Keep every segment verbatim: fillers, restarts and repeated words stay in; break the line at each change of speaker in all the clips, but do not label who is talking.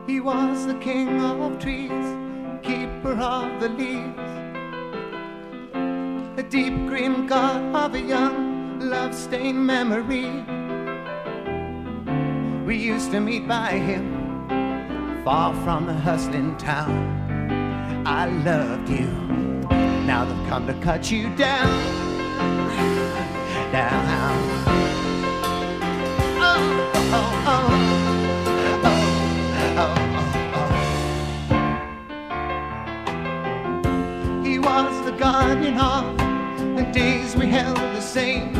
He was the king of trees, keeper of the leaves, a deep green god of a young love-stained memory. We used to meet by him, far from the hustling town. I loved you, now they've come to cut you down, down. Oh, oh, oh. He was the guardian of the days we held the same.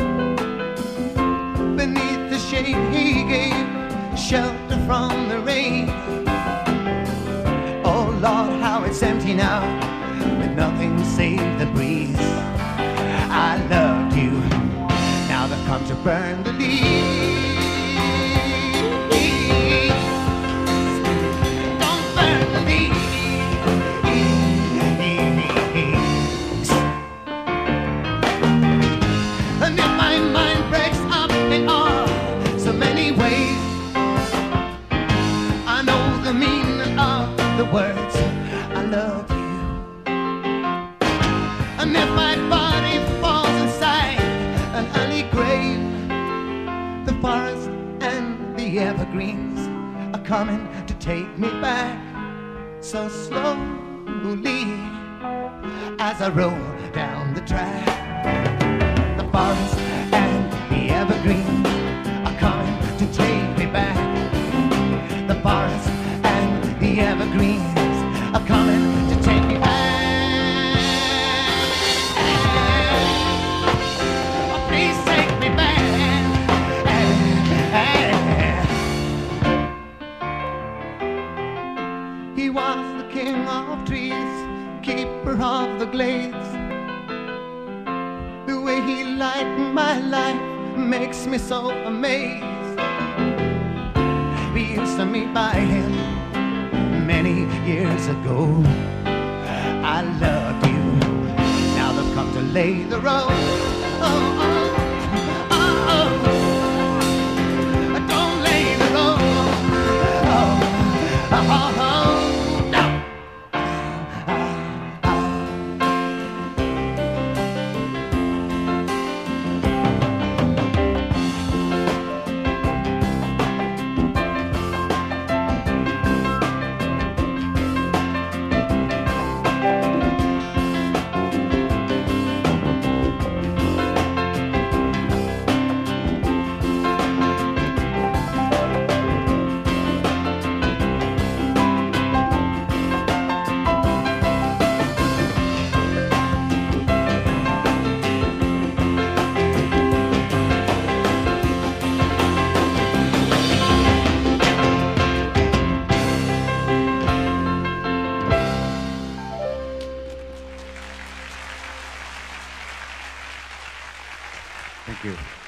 Beneath the shade he gave shelter from the rain. Oh Lord, how it's empty now, with nothing save the breeze. I loved you, now they've come to burn the leaves. Don't burn the leaves. And if my mind breaks up in all so many ways, I know the meaning of the words, I love you. And if my body falls inside an early grave, the forest and the evergreens are coming to take me back, so slowly as I roll down the track. The forest and the evergreen are coming to take me back. The forest and the evergreens are coming to take me back. Oh, please take me back. He was the king of trees, keeper of the glades. The way he lightened my life makes me so amazed. We used to meet by him many years ago. I loved you, now they've come to lay the road. Oh, oh, oh, oh. Don't lay the road. Oh, oh, oh, oh. Thank you.